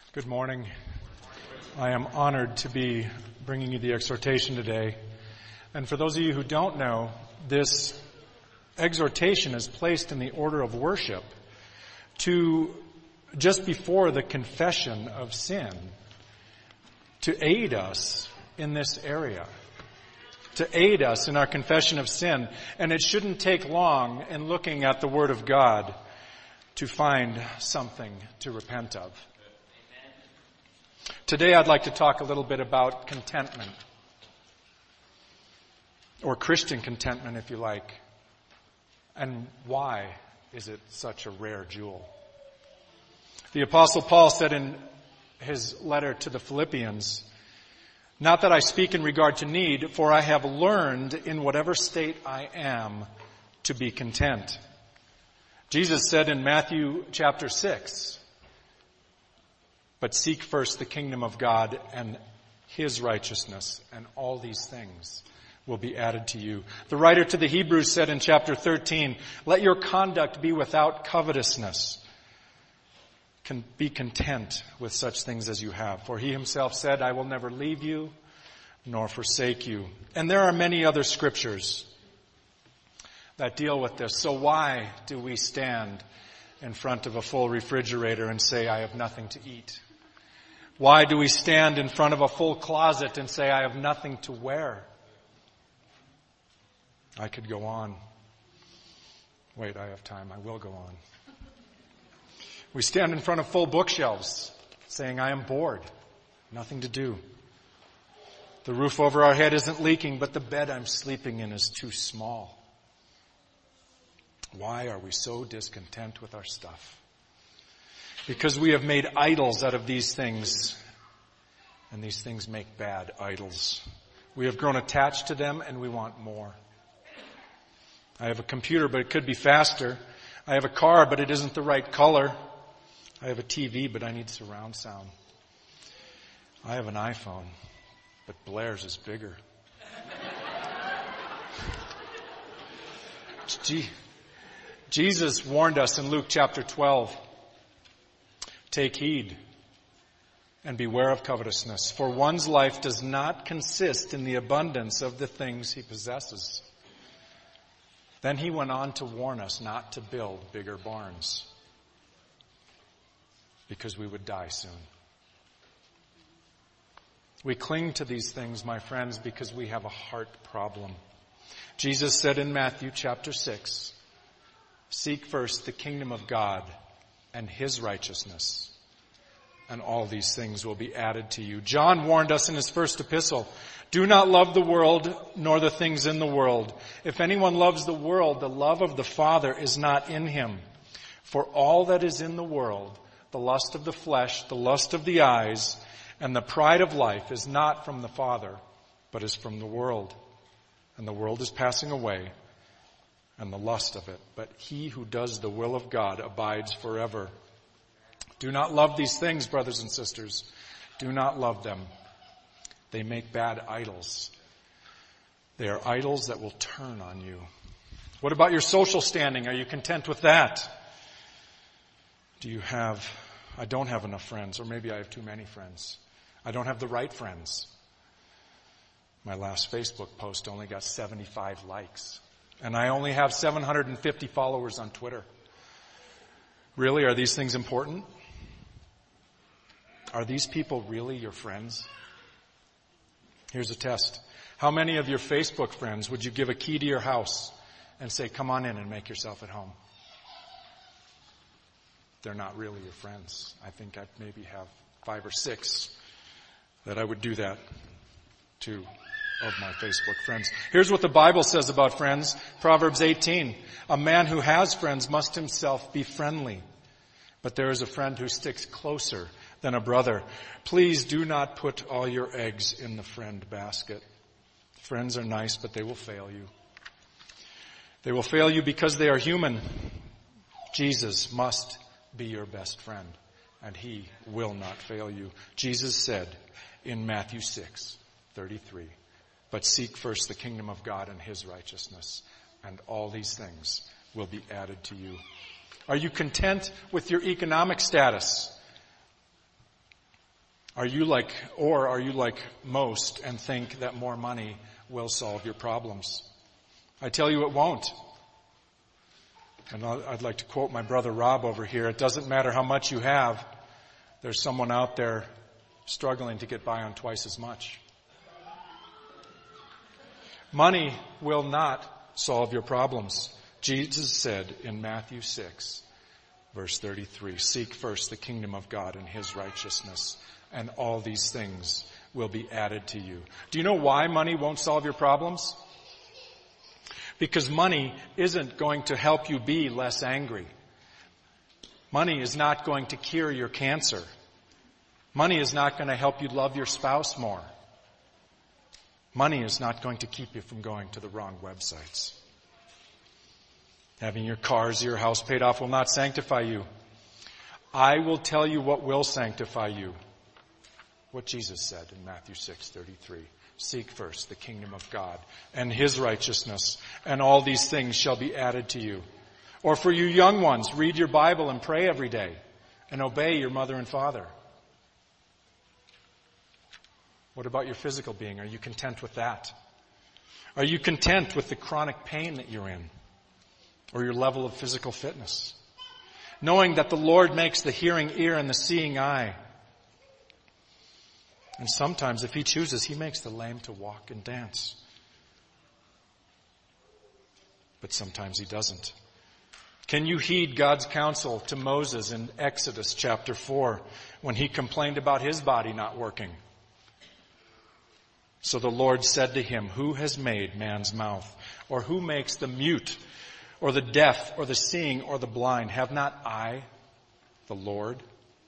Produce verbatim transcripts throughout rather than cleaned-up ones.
Good morning. I am honored to be bringing you the exhortation today. And for those of you who don't know, this exhortation is placed in the order of worship to just before the confession of sin, to aid us in this area, to aid us in our confession of sin. And it shouldn't take long in looking at the Word of God to find something to repent of. Today I'd like to talk a little bit about contentment, or Christian contentment if you like, and why is it such a rare jewel. The Apostle Paul said in his letter to the Philippians, "Not that I speak in regard to need, for I have learned in whatever state I am to be content." Jesus said in Matthew chapter six, "But seek first the kingdom of God and His righteousness, and all these things will be added to you." The writer to the Hebrews said in chapter thirteen, "Let your conduct be without covetousness. Can be content with such things as you have. For He Himself said, I will never leave you nor forsake you." And there are many other scriptures that deal with this. So why do we stand in front of a full refrigerator and say, "I have nothing to eat"? Why do we stand in front of a full closet and say, "I have nothing to wear"? I could go on. Wait, I have time. I will go on. We stand in front of full bookshelves saying, "I am bored. Nothing to do." The roof over our head isn't leaking, but the bed I'm sleeping in is too small. Why are we so discontent with our stuff? Because we have made idols out of these things, and these things make bad idols. We have grown attached to them, and we want more. I have a computer, but it could be faster. I have a car, but it isn't the right color. I have a T V, but I need surround sound. I have an iPhone, but Blair's is bigger. Gee. Jesus warned us in Luke chapter twelve, "Take heed and beware of covetousness, for one's life does not consist in the abundance of the things he possesses." Then he went on to warn us not to build bigger barns, because we would die soon. We cling to these things, my friends, because we have a heart problem. Jesus said in Matthew chapter six, "Seek first the kingdom of God and His righteousness, and all these things will be added to you." John warned us in his first epistle, "Do not love the world nor the things in the world. If anyone loves the world, the love of the Father is not in him. For all that is in the world, the lust of the flesh, the lust of the eyes, and the pride of life is not from the Father, but is from the world. And the world is passing away, and the lust of it. But he who does the will of God abides forever." Do not love these things, brothers and sisters. Do not love them. They make bad idols. They are idols that will turn on you. What about your social standing? Are you content with that? Do you have, "I don't have enough friends," or maybe I have too many friends. I don't have the right friends. My last Facebook post only got seventy-five likes. And I only have seven hundred fifty followers on Twitter. Really, are these things important? Are these people really your friends? Here's a test. How many of your Facebook friends would you give a key to your house and say, "Come on in and make yourself at home"? They're not really your friends. I think I maybe have five or six that I would do that to of my Facebook friends. Here's what the Bible says about friends. Proverbs eighteen. "A man who has friends must himself be friendly. But there is a friend who sticks closer than a brother. Please do not put all your eggs in the friend basket." Friends are nice, but they will fail you. They will fail you because they are human. Jesus must be your best friend, and He will not fail you. Jesus said in Matthew six thirty-three, "But seek first the kingdom of God and His righteousness, and all these things will be added to you." Are you content with your economic status? Are you like, or are you like most and think that more money will solve your problems? I tell you it won't. And I'd like to quote my brother Rob over here. It doesn't matter how much you have. There's someone out there struggling to get by on twice as much. Money will not solve your problems. Jesus said in Matthew six, verse thirty-three, seek first the kingdom of God and his righteousness, and all these things will be added to you. Do you know why money won't solve your problems? Because money isn't going to help you be less angry. Money is not going to cure your cancer. Money is not going to help you love your spouse more. Money is not going to keep you from going to the wrong websites. Having your cars, your house paid off will not sanctify you. I will tell you what will sanctify you. What Jesus said in Matthew six thirty-three. Seek first the kingdom of God and his righteousness, and all these things shall be added to you. Or for you young ones, read your Bible and pray every day and obey your mother and father. What about your physical being? Are you content with that? Are you content with the chronic pain that you're in? Or your level of physical fitness? Knowing that the Lord makes the hearing ear and the seeing eye. And sometimes, if he chooses, he makes the lame to walk and dance. But sometimes he doesn't. Can you heed God's counsel to Moses in Exodus chapter four when he complained about his body not working? So the Lord said to him, who has made man's mouth? Or who makes the mute, or the deaf, or the seeing, or the blind? Have not I, the Lord?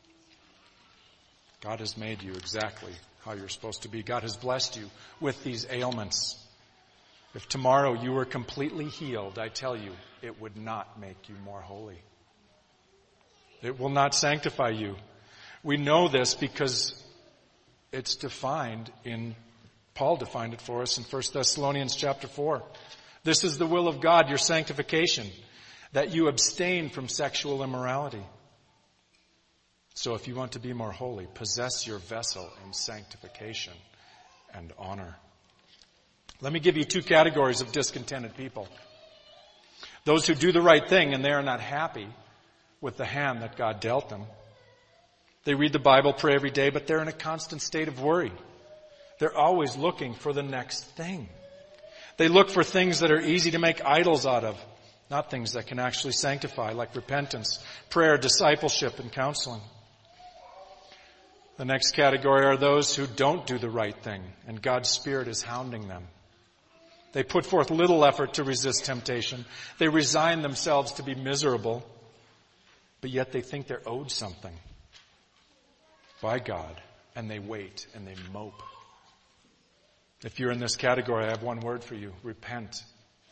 God has made you exactly how you're supposed to be. God has blessed you with these ailments. If tomorrow you were completely healed, I tell you, it would not make you more holy. It will not sanctify you. We know this because it's defined in, Paul defined it for us in First Thessalonians chapter four. This is the will of God, your sanctification, that you abstain from sexual immorality. So if you want to be more holy, possess your vessel in sanctification and honor. Let me give you two categories of discontented people. Those who do the right thing and they are not happy with the hand that God dealt them. They read the Bible, pray every day, but they're in a constant state of worry. They're always looking for the next thing. They look for things that are easy to make idols out of, not things that can actually sanctify, like repentance, prayer, discipleship, and counseling. The next category are those who don't do the right thing, and God's Spirit is hounding them. They put forth little effort to resist temptation. They resign themselves to be miserable, but yet they think they're owed something by God, and they wait and they mope. If you're in this category, I have one word for you: repent.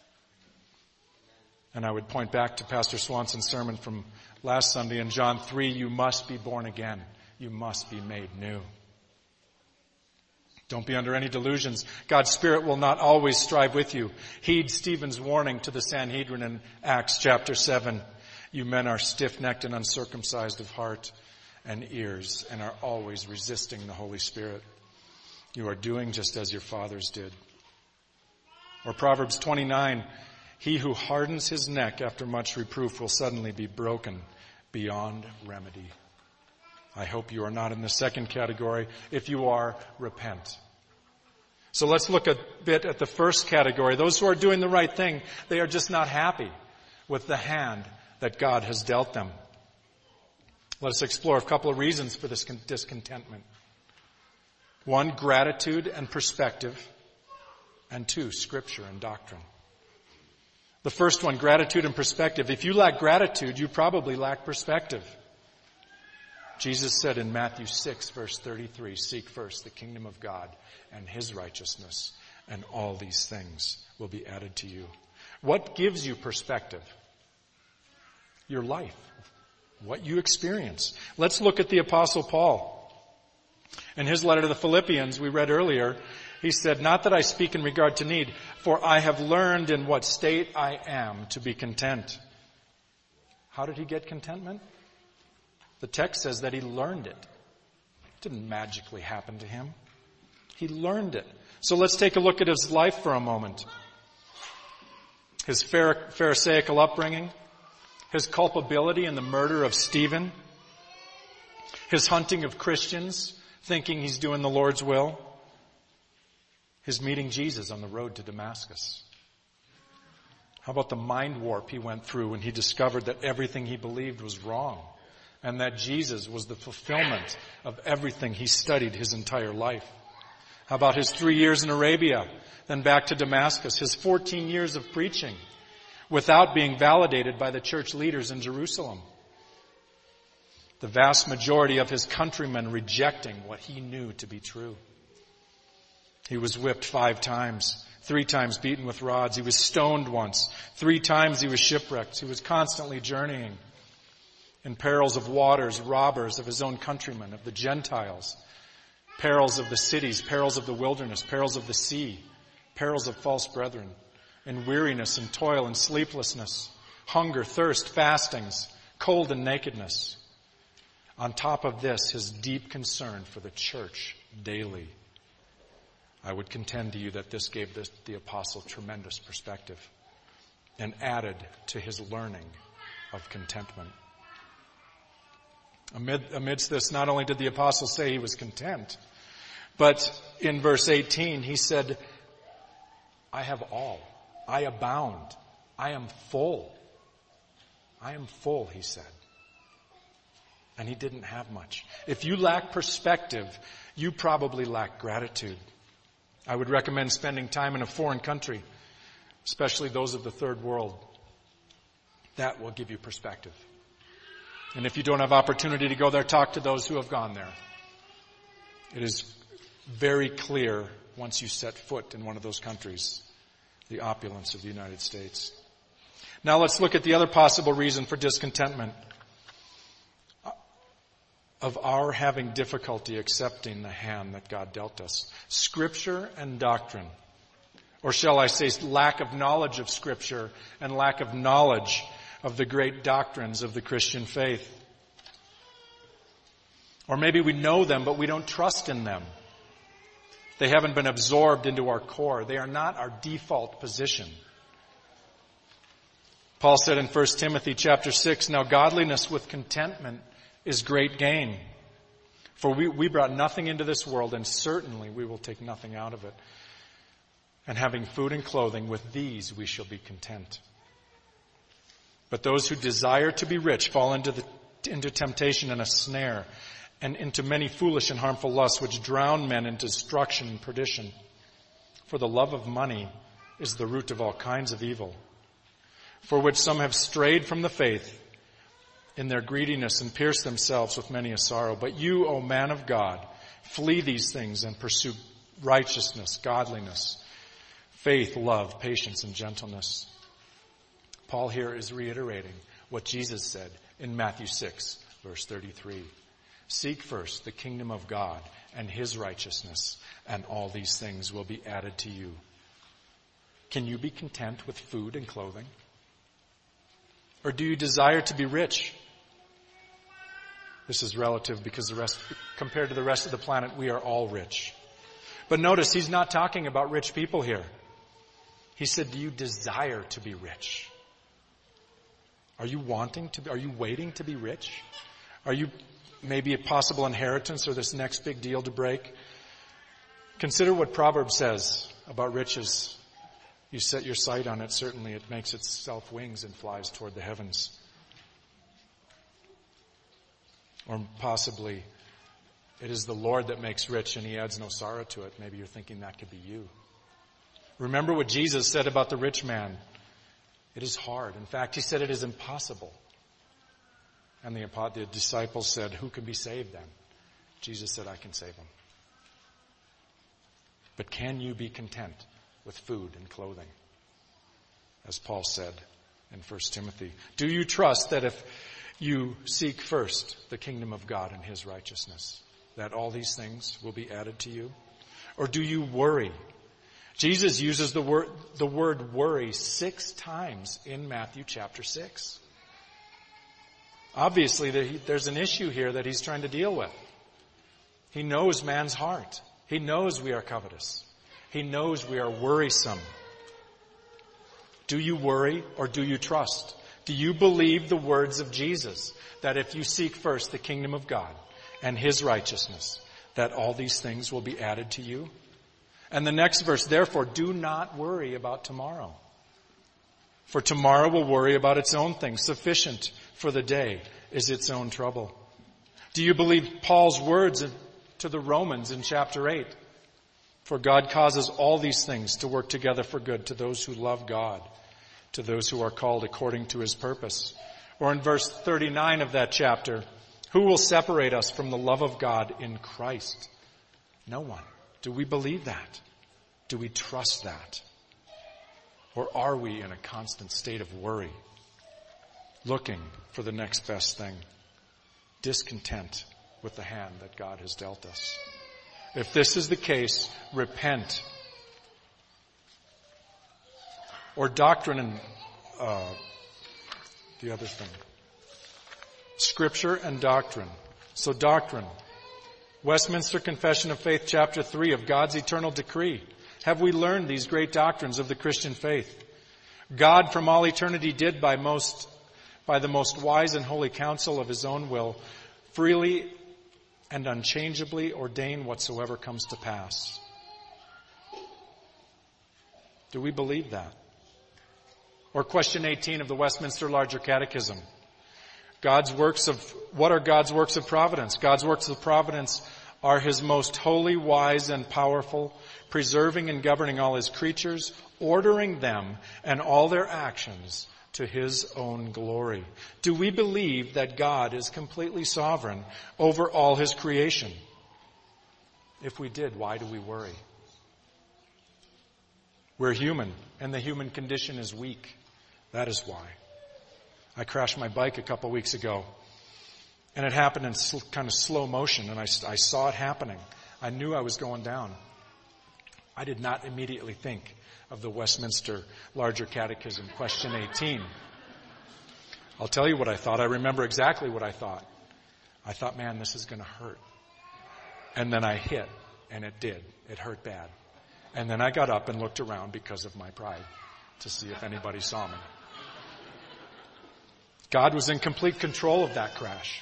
And I would point back to Pastor Swanson's sermon from last Sunday in John three, you must be born again. You must be made new. Don't be under any delusions. God's Spirit will not always strive with you. Heed Stephen's warning to the Sanhedrin in Acts chapter seven. You men are stiff-necked and uncircumcised of heart and ears and are always resisting the Holy Spirit. You are doing just as your fathers did. Or Proverbs twenty-nine, he who hardens his neck after much reproof will suddenly be broken beyond remedy. I hope you are not in the second category. If you are, repent. So let's look a bit at the first category. Those who are doing the right thing, they are just not happy with the hand that God has dealt them. Let us explore a couple of reasons for this discontentment. One, gratitude and perspective. And two, scripture and doctrine. The first one, gratitude and perspective. If you lack gratitude, you probably lack perspective. Jesus said in Matthew six, verse thirty-three, seek first the kingdom of God and his righteousness, and all these things will be added to you. What gives you perspective? Your life. What you experience. Let's look at the Apostle Paul. In his letter to the Philippians, we read earlier, he said, not that I speak in regard to need, for I have learned in what state I am to be content. How did he get contentment? The text says that he learned it. It didn't magically happen to him. He learned it. So let's take a look at his life for a moment. His Pharisaical upbringing, his culpability in the murder of Stephen, his hunting of Christians, thinking he's doing the Lord's will, his meeting Jesus on the road to Damascus. How about the mind warp he went through when he discovered that everything he believed was wrong and that Jesus was the fulfillment of everything he studied his entire life? How about his three years in Arabia, then back to Damascus, his fourteen years of preaching without being validated by the church leaders in Jerusalem? The vast majority of his countrymen rejecting what he knew to be true. He was whipped five times, three times beaten with rods. He was stoned once. Three times he was shipwrecked. He was constantly journeying in perils of waters, robbers of his own countrymen, of the Gentiles, perils of the cities, perils of the wilderness, perils of the sea, perils of false brethren, in weariness and toil and sleeplessness, hunger, thirst, fastings, cold and nakedness. On top of this, his deep concern for the church daily. I would contend to you that this gave the, the apostle tremendous perspective and added to his learning of contentment. Amid, amidst this, not only did the apostle say he was content, but in verse eighteen, he said, I have all. I abound. I am full. I am full, he said. And he didn't have much. If you lack perspective, you probably lack gratitude. I would recommend spending time in a foreign country, especially those of the third world. That will give you perspective. And if you don't have opportunity to go there, talk to those who have gone there. It is very clear once you set foot in one of those countries, the opulence of the United States. Now let's look at the other possible reason for discontentment. Of our having difficulty accepting the hand that God dealt us. Scripture and doctrine. Or shall I say lack of knowledge of Scripture and lack of knowledge of the great doctrines of the Christian faith. Or maybe we know them, but we don't trust in them. They haven't been absorbed into our core. They are not our default position. Paul said in First Timothy chapter six, now godliness with contentment is great gain. For we, we brought nothing into this world, and certainly we will take nothing out of it. And having food and clothing, with these we shall be content. But those who desire to be rich fall into the, into temptation and a snare, and into many foolish and harmful lusts, which drown men in destruction and perdition. For the love of money is the root of all kinds of evil, for which some have strayed from the faith in their greediness and pierced themselves with many a sorrow. But you, O man of God, flee these things and pursue righteousness, godliness, faith, love, patience, and gentleness. Paul here is reiterating what Jesus said in Matthew six, verse thirty-three. Seek first the kingdom of God and his righteousness, and all these things will be added to you. Can you be content with food and clothing? Or do you desire to be rich? This is relative because the rest, compared to the rest of the planet, we are all rich. But notice, he's not talking about rich people here. He said, do you desire to be rich? Are you wanting to, are you waiting to be rich? Are you maybe a possible inheritance or this next big deal to break? Consider what Proverbs says about riches. You set your sight on it, certainly it makes itself wings and flies toward the heavens. Or possibly, it is the Lord that makes rich and he adds no sorrow to it. Maybe you're thinking that could be you. Remember what Jesus said about the rich man. It is hard. In fact, he said it is impossible. And the, the disciples said, who can be saved then? Jesus said, I can save him. But can you be content with food and clothing? As Paul said in First Timothy. Do you trust that if you seek first the kingdom of God and his righteousness, that all these things will be added to you? Or do you worry? Jesus uses the word, the word worry six times in Matthew chapter six. Obviously, there's an issue here that he's trying to deal with. He knows man's heart. He knows we are covetous. He knows we are worrisome. Do you worry or do you trust? Do you believe the words of Jesus that if you seek first the kingdom of God and His righteousness, that all these things will be added to you? And the next verse, therefore, do not worry about tomorrow. For tomorrow will worry about its own things. Sufficient for the day is its own trouble. Do you believe Paul's words to the Romans in chapter eight? For God causes all these things to work together for good to those who love God, to those who are called according to His purpose. Or in verse thirty-nine of that chapter, who will separate us from the love of God in Christ? No one. Do we believe that? Do we trust that? Or are we in a constant state of worry, looking for the next best thing, discontent with the hand that God has dealt us? If this is the case, repent. Or doctrine and uh, the other thing. Scripture and doctrine. So doctrine. Westminster Confession of Faith, chapter three, of God's eternal decree. Have we learned these great doctrines of the Christian faith? God from all eternity did by most, by the most wise and holy counsel of His own will, freely and unchangeably ordain whatsoever comes to pass. Do we believe that? Or question eighteen of the Westminster Larger Catechism. God's works of, what are God's works of providence? God's works of providence are His most holy, wise, and powerful, preserving and governing all His creatures, ordering them and all their actions to His own glory. Do we believe that God is completely sovereign over all His creation? If we did, why do we worry? We're human, and the human condition is weak. That is why. I crashed my bike a couple weeks ago, and it happened in sl- kind of slow motion, and I, I saw it happening. I knew I was going down. I did not immediately think of the Westminster Larger Catechism, question eighteen. I'll tell you what I thought. I remember exactly what I thought. I thought, man, this is going to hurt. And then I hit, and it did. It hurt bad. And then I got up and looked around because of my pride to see if anybody saw me. God was in complete control of that crash.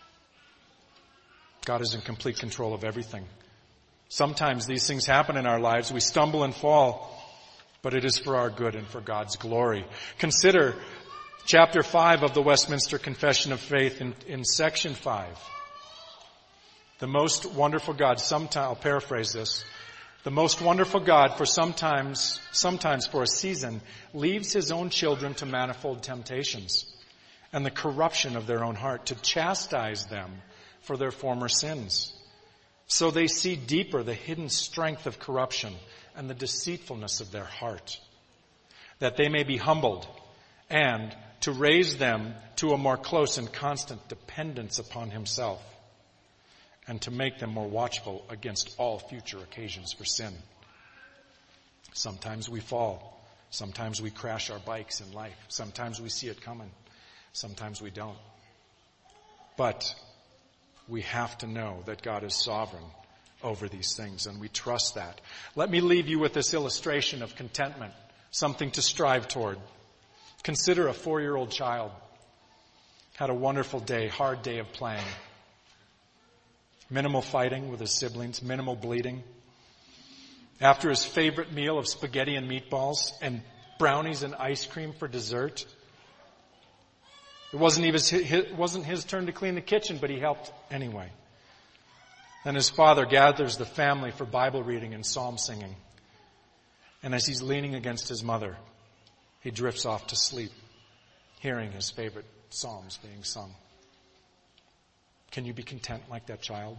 God is in complete control of everything. Sometimes these things happen in our lives. We stumble and fall, but it is for our good and for God's glory. Consider chapter five of the Westminster Confession of Faith in, in section five. The most wonderful God, sometime, I'll paraphrase this. The most wonderful God, for sometimes, sometimes for a season, leaves His own children to manifold temptations and the corruption of their own heart, to chastise them for their former sins. So they see deeper the hidden strength of corruption and the deceitfulness of their heart, that they may be humbled, and to raise them to a more close and constant dependence upon Himself, and to make them more watchful against all future occasions for sin. Sometimes we fall. Sometimes we crash our bikes in life. Sometimes we see it coming. Sometimes we don't. But we have to know that God is sovereign over these things, and we trust that. Let me leave you with this illustration of contentment, something to strive toward. Consider a four-year-old child. Had a wonderful day, hard day of playing. Minimal fighting with his siblings, minimal bleeding. After his favorite meal of spaghetti and meatballs and brownies and ice cream for dessert, it wasn't even his, it wasn't his turn to clean the kitchen, but he helped anyway. Then his father gathers the family for Bible reading and psalm singing. And as he's leaning against his mother, he drifts off to sleep, hearing his favorite psalms being sung. Can you be content like that child?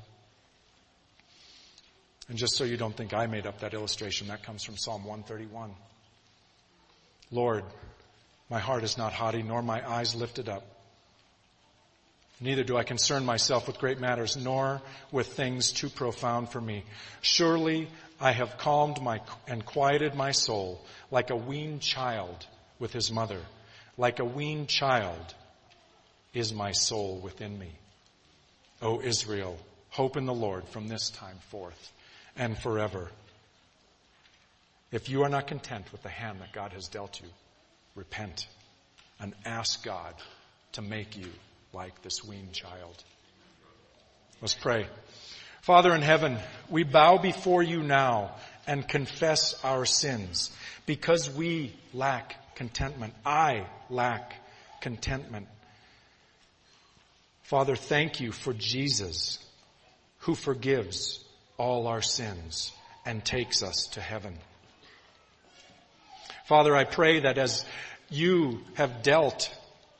And just so you don't think I made up that illustration, that comes from Psalm one thirty-one. Lord, my heart is not haughty, nor my eyes lifted up. Neither do I concern myself with great matters, nor with things too profound for me. Surely I have calmed my and quieted my soul like a weaned child with his mother. Like a weaned child is my soul within me. O Israel, Hope in the Lord from this time forth and forever. If you are not content with the hand that God has dealt you, repent and ask God to make you like this weaned child. Let's pray. Father in heaven, we bow before you now and confess our sins because we lack contentment. I lack contentment. Father, thank you for Jesus, who forgives all our sins and takes us to heaven. Father, I pray that as you have dealt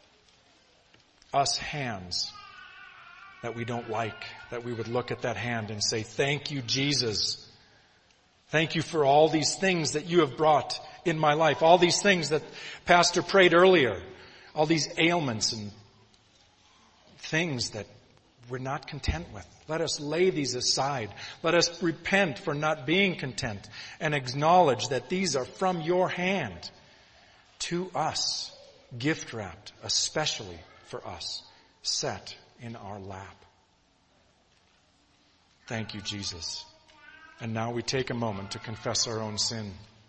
us hands that we don't like, that we would look at that hand and say, thank you, Jesus. Thank you for all these things that you have brought in my life, all these things that Pastor prayed earlier, all these ailments and things that we're not content with. Let us lay these aside. Let us repent for not being content and acknowledge that these are from your hand to us, gift wrapped, especially for us, set in our lap. Thank you, Jesus. And now we take a moment to confess our own sin.